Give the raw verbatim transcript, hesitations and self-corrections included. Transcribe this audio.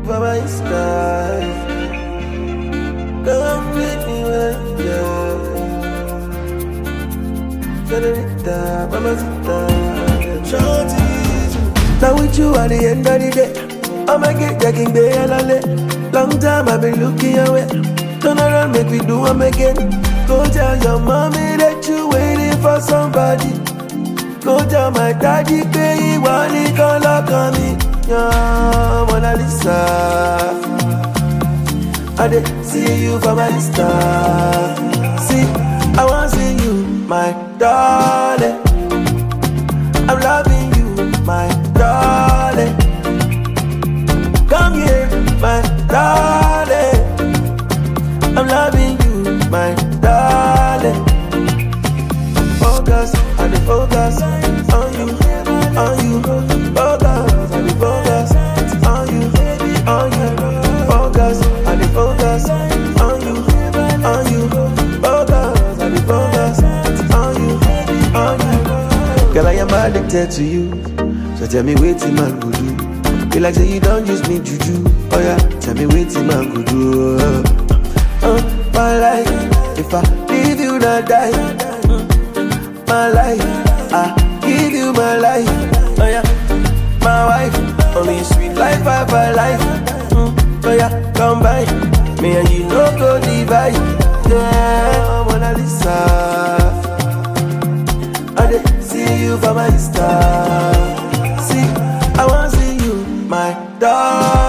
for my style. Come with me when you're Senorita, mamacita, now with you at the end of the day, I'ma get jacking the hell. Long time I've been looking your way. Turn around, make me do them again. Go tell your mommy that you waiting for somebody. Go tell my daddy, pay one he can lock on me. Yeah, Mona Lisa, I did see you for my Insta. See, I want to see you, my darling. I'm loving you, my darling. Come here, my darling. I'm loving you, my darling. Focus, I dey focus on you, on you. Focus, I dey focus on you, on you. Focus, I dey focus on you, on you. Focus, I dey focus on you, on you. Girl, I am addicted to you, so tell me what the man go do. Feel like say you don't use me juju. Oh yeah, tell me what the man go do. Uh, my life, if I leave you not die. My life, I give you my life. Oh yeah, my wife, only sweet life I for life. Mm, oh yeah, come by, me and you no go divide. Yeah, Mona Lisa, I dey see you for my star. See, I want to see you, my dog.